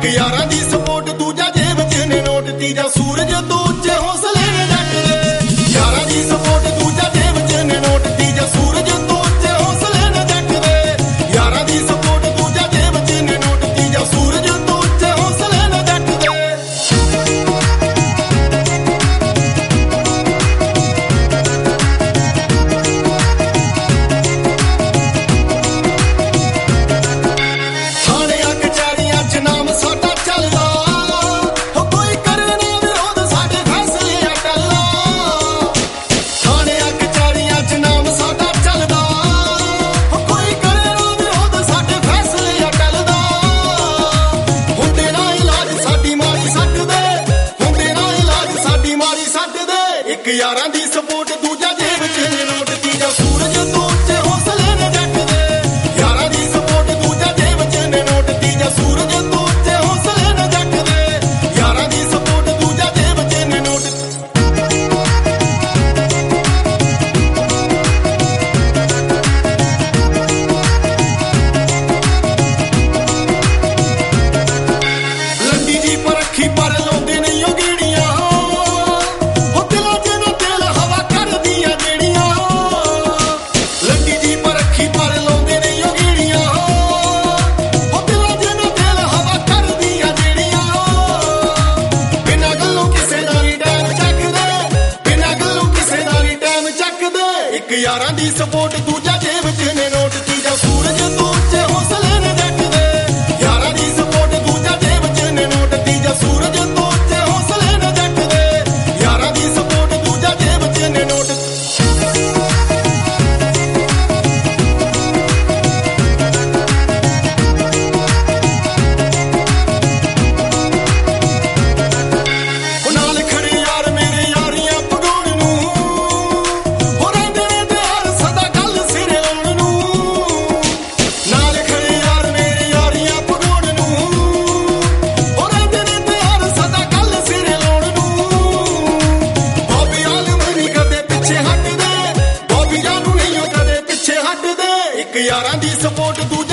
ਇੱਕ ਯਾਰਾਂ ਦੀ ਸਪੋਰਟ ਦੂਜਾ ਜੇਬ 'ਚ ਨੇ ਨੋਟ ਤੀਜਾ ਸੂਰਜ ਤੋਂ ਉੱਚੇ ਹੌਸਲੇ ਨੇ ਜੱਟ ਦੇ ਯਾਰਾਂ ਦੀ ਸਪੋਰਟ ਦੂਜਾ ਜੇਬ 'ਚ ਨੇ ਨੋਟ ਤੀਜਾ ਸੂਰਜ ਤੋਂ ਉੱਚੇ ਹੌਸਲੇ ਨੇ ਜੱਟ ਦੇ ਯਾਰਾਂ ਦੀ ਸਪੋਰਟ ਦੂਜਾ ਜੇਬ 'ਚ ਨੇ ਨੋਟ ਤੀਜਾ ਸੂਰਜ ਤੋਂ ਉੱਚੇ ਹੌਸਲੇ ਨੇ ਜੱਟ ਦੇ ਇੱਕ ਯਾਰਾਂ ਦੀ ਸਪੋਰਟ ਦੂਜਾ ਜੇਬ 'ਚ ਨੇ ਨੋਟ ਤੀਜਾ ਸੂਰਜ ਤੋਂ ਉੱਚੇ ਹੌਸਲੇ ਨੇ ਜੱਟ ਦੇ ਯਾਰਾਂ ਦੀ ਸਪੋਰਟ ਦੂਜਾ ਜੇਬ 'ਚ ਨੇ ਨੋਟ ਤੀਜਾ ਸੂਰਜ ਤੋਂ ਉੱਚੇ ਹੌਸਲੇ ਨੇ ਜੱਟ ਦੇ ਯਾਰਾਂ ਦੀ ਸਪੋਰਟ ਦੂਜਾ ਜੇਬ 'ਚ ਨੇ ਨੋਟ ਲੰਡੀ ਜੀ ਪਰਖੀ ਪਰ ਲਾਉਂਦੇ ਨਹੀਂ ਉਹ ਗੀੜੀਆਂ ਇੱਕ ਯਾਰਾਂ ਦੀ ਸਪੋਰਟ ਦੂਜਾ ਜੇਬ 'ਚ ਨੇ ਨੋਟ ਤੀਜਾ ਸੂਰਜ ਤੋਂ ਉੱਚੇ ਹੌਸਲੇ ਨੇ ਜੱਟ ਦੇ ਯਾਰਾਂ ਦੀ ਸਪੋਰਟ ਦੂਜਾ ਜੇਬ 'ਚ ਨੇ ਨੋਟ ਤੀਜਾ ਸੂਰਜ ਤੋਂ ਉੱਚੇ ਹੌਸਲੇ ਨੇ ਜੱਟ ਦੇ ਯਾਰਾਂ ਦੀ ਸਪੋਰਟ ਦੂਜਾ ਜੇਬ 'ਚ ਨੇ ਨੋਟ ਇੱਕ ਯਾਰਾਂ ਦੀ ਸਪੋਰਟ